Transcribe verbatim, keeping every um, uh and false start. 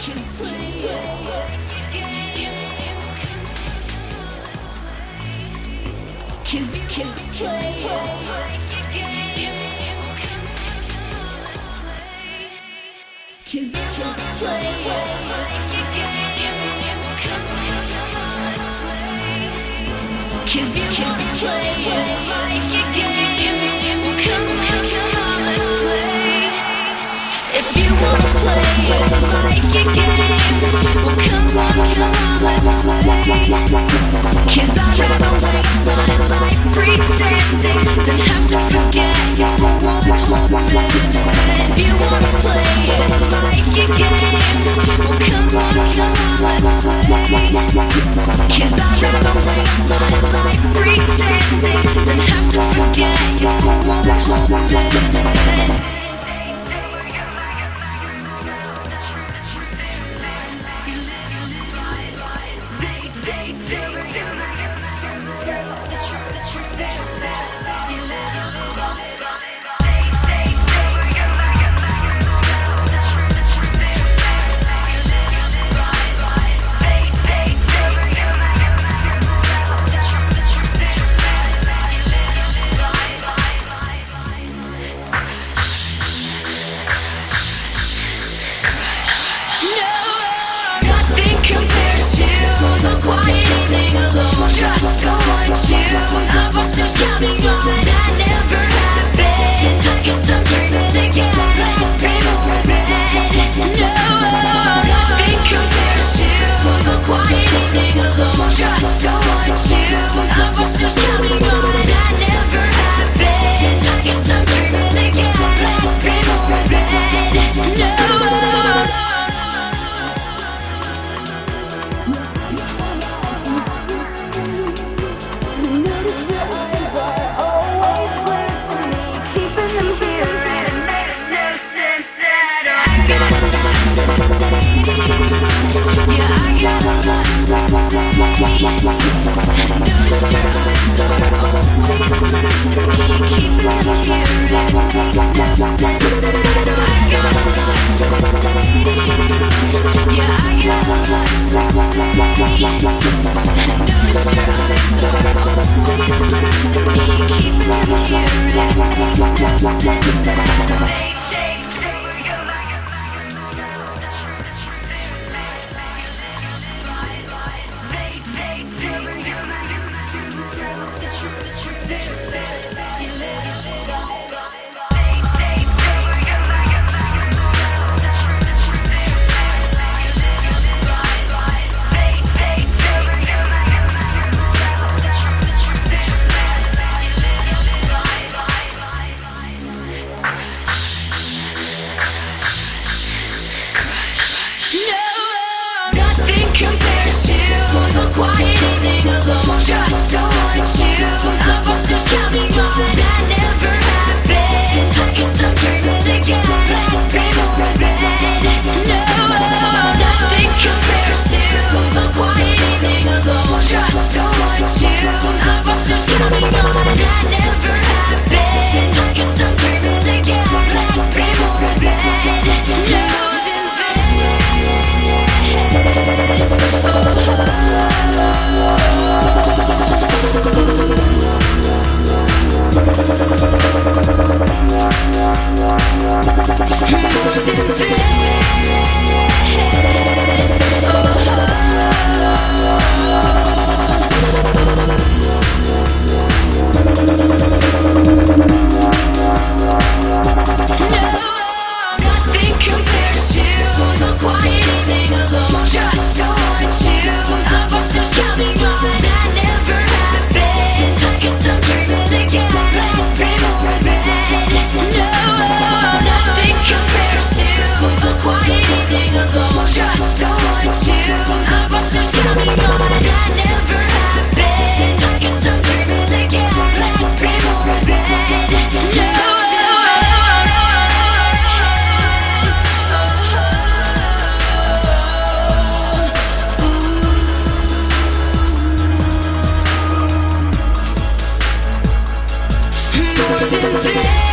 Kiss, kiss, play. Kiss, kiss, play. Kiss, kiss, play. Come, come, come on, let's play. If you wanna play like a game, well come on, come on, let's play. 'Cause I'd rather waste my life pretending than have to forget you for one whole minute. If you wanna play like a game, well come on, come on, let's play. 'Cause I'd rather waste my life pretending than have to forget you for one whole minute. Just going to love ourselves, counting on that never happens. I guess I'm dreaming again. Let's be more of it. No, nothing compares to the quiet evening alone. Just going to love ourselves, counting on that never happens. I guess I'm dreaming again. Let's be more of it. No. Yeah, I got a lot to say. Notice your eyes are always glued to me. Keeping them here, it makes no sense. I got a lot to say. Yeah, I got a lot to say. Notice your eyes are always glued to me. Keeping them here, it makes no sense. They take two. Just going to love ourselves, counting on that never happens. I guess I'm dreaming again. Let's be more of it. No, nothing compares to the quiet evening alone. Just going to love ourselves, counting on that never happens. I guess I'm dreaming again. Let's be more of it. No, than this. Just going to love ourselves, counting on that never happens. I guess I'm dreaming again. Let's be more of it. No, nothing compares to the quiet evening alone. Just going to love ourselves, counting on that never happens. I guess I'm dreaming again. Let's be more of it. No. More than this.